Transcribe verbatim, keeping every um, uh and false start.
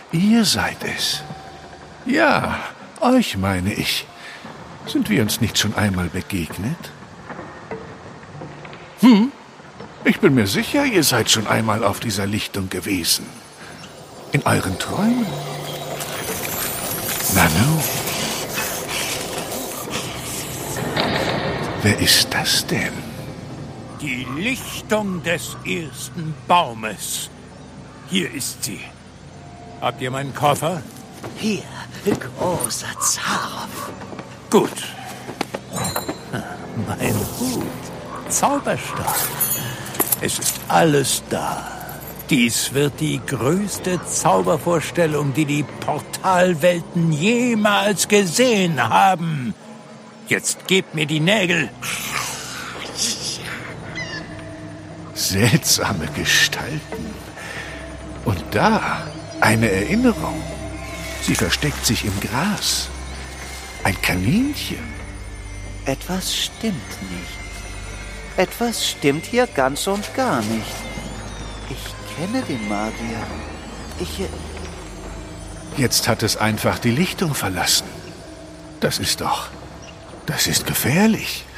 Ihr seid es. Ja, euch meine ich. Sind wir uns nicht schon einmal begegnet? Hm? Ich bin mir sicher, ihr seid schon einmal auf dieser Lichtung gewesen. In euren Träumen? Nanu? Wer ist das denn? Die Lichtung des ersten Baumes. Hier ist sie. Habt ihr meinen Koffer? Hier, großer Zarov. Gut. Mein Hut. Zauberstab. Es ist alles da. Dies wird die größte Zaubervorstellung, die die Portalwelten jemals gesehen haben. Jetzt gebt mir die Nägel. Seltsame Gestalten. Und da eine Erinnerung. Sie versteckt sich im Gras. Ein Kaninchen. Etwas stimmt nicht. Etwas stimmt hier ganz und gar nicht. Ich kenne den Magier. Ich... Jetzt hat es einfach die Lichtung verlassen. Das ist doch... Das ist gefährlich.